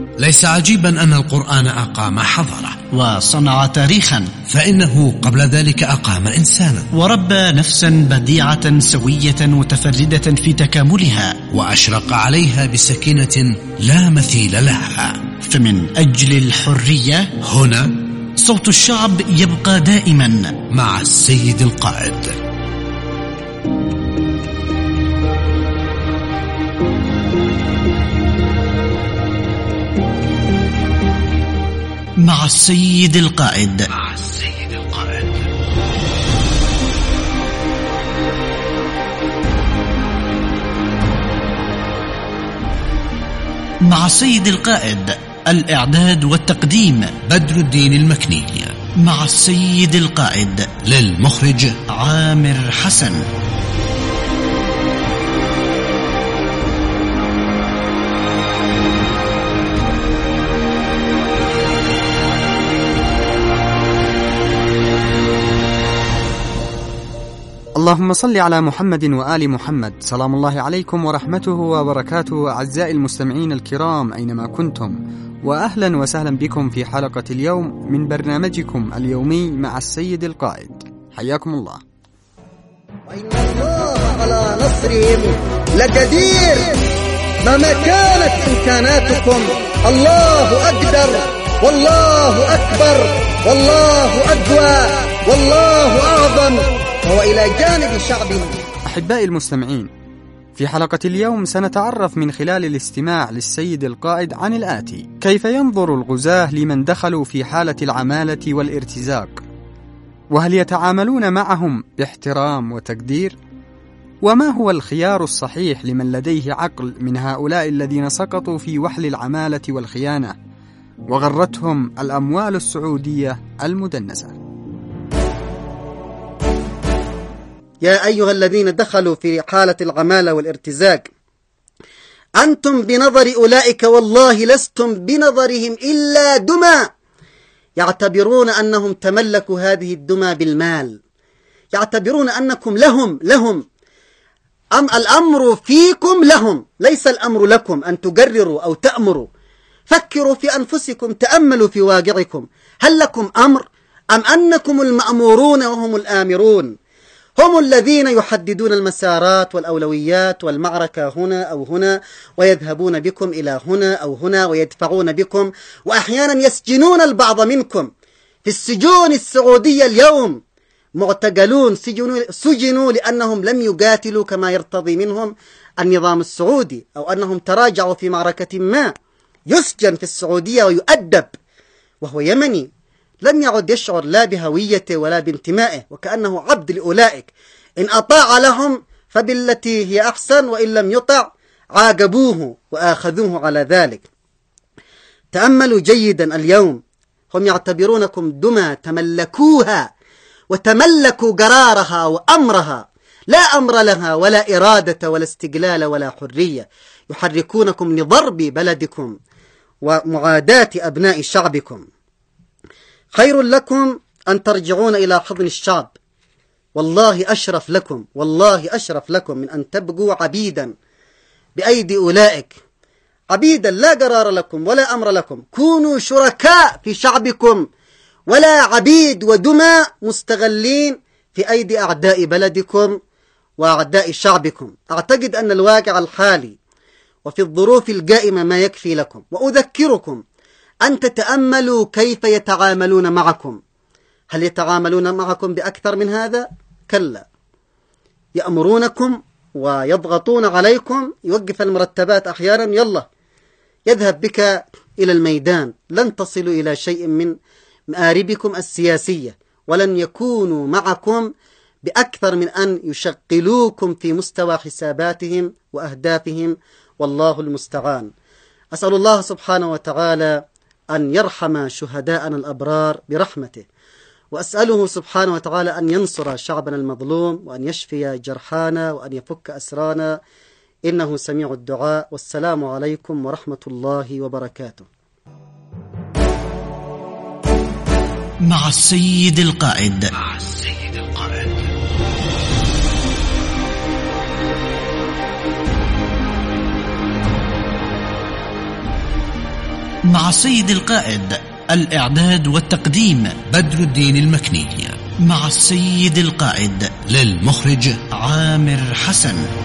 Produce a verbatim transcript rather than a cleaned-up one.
ليس عجيبا أن القرآن أقام حضارة وصنع تاريخا، فإنه قبل ذلك أقام إنسانا وربى نفسا بديعة سوية متفردة في تكاملها، وأشرق عليها بسكينة لا مثيل لها. فمن أجل الحرية هنا صوت الشعب يبقى دائما مع السيد القائد. مع السيد القائد. مع السيد القائد. مع السيد القائد. الإعداد والتقديم بدر الدين المكني. مع السيد القائد. للمخرج عامر حسن. اللهم صل على محمد وآل محمد. سلام الله عليكم ورحمته وبركاته أعزائي المستمعين الكرام أينما كنتم، وأهلا وسهلا بكم في حلقة اليوم من برنامجكم اليومي مع السيد القائد. حياكم الله. وإن الله على نصرهم لقدير. مهما كانت إمكاناتكم الله أقدر، والله أكبر، والله أقوى، والله أعظم، وهو إلى جانب شعبه. أحبائي المستمعين، في حلقة اليوم سنتعرف من خلال الاستماع للسيد القائد عن الآتي: كيف ينظر الغزاة لمن دخلوا في حالة العمالة والارتزاق، وهل يتعاملون معهم باحترام وتقدير؟ وما هو الخيار الصحيح لمن لديه عقل من هؤلاء الذين سقطوا في وحل العمالة والخيانة وغرتهم الأموال السعودية المدنسة؟ يا أيها الذين دخلوا في حالة العمالة والارتزاق، أنتم بنظر أولئك والله لستم بنظرهم إلا دمى، يعتبرون أنهم تملكوا هذه الدمى بالمال، يعتبرون أنكم لهم لهم أم الأمر فيكم لهم، ليس الأمر لكم أن تقرروا أو تأمروا. فكروا في أنفسكم، تأملوا في واقعكم، هل لكم أمر أم أنكم المأمورون وهم الآمرون؟ هم الذين يحددون المسارات والأولويات والمعركة هنا أو هنا، ويذهبون بكم إلى هنا أو هنا ويدفعون بكم، وأحيانا يسجنون البعض منكم. في السجون السعودية اليوم معتقلون سجنوا لأنهم لم يقاتلوا كما يرتضي منهم النظام السعودي، أو أنهم تراجعوا في معركة ما، يسجن في السعودية ويؤدب وهو يمني، لم يعد يشعر لا بهويته ولا بانتمائه، وكأنه عبد لأولئك. إن أطاع لهم فبالتي هي أحسن، وإن لم يطع عاقبوه وآخذوه على ذلك. تأملوا جيدا اليوم، هم يعتبرونكم دمى تملكوها وتملكوا قرارها وأمرها، لا أمر لها ولا إرادة ولا استقلال ولا حرية، يحركونكم لضرب بلدكم ومعاداة أبناء شعبكم. خير لكم أن ترجعون إلى حضن الشعب، والله أشرف لكم، والله أشرف لكم من أن تبقوا عبيدا بأيدي أولئك، عبيدا لا قرار لكم ولا أمر لكم. كونوا شركاء في شعبكم، ولا عبيد ودمى مستغلين في أيدي أعداء بلدكم وأعداء شعبكم. أعتقد أن الواقع الحالي وفي الظروف القائمة ما يكفي لكم، وأذكركم أن تتأملوا كيف يتعاملون معكم. هل يتعاملون معكم بأكثر من هذا؟ كلا، يأمرونكم ويضغطون عليكم، يوقف المرتبات أحيانا، يلا يذهب بك إلى الميدان، لن تصلوا إلى شيء من مآربكم السياسية، ولن يكونوا معكم بأكثر من أن يشغلوكم في مستوى حساباتهم وأهدافهم، والله المستعان. أسأل الله سبحانه وتعالى أن يرحم شهداءنا الأبرار برحمته، وأسأله سبحانه وتعالى أن ينصر شعبنا المظلوم، وأن يشفي جرحانا، وأن يفك أسرانا، إنه سميع الدعاء. والسلام عليكم ورحمة الله وبركاته. مع السيد القائد. مع السيد القائد. مع السيد القائد. الإعداد والتقديم بدر الدين المكني. مع السيد القائد. للمخرج عامر حسن.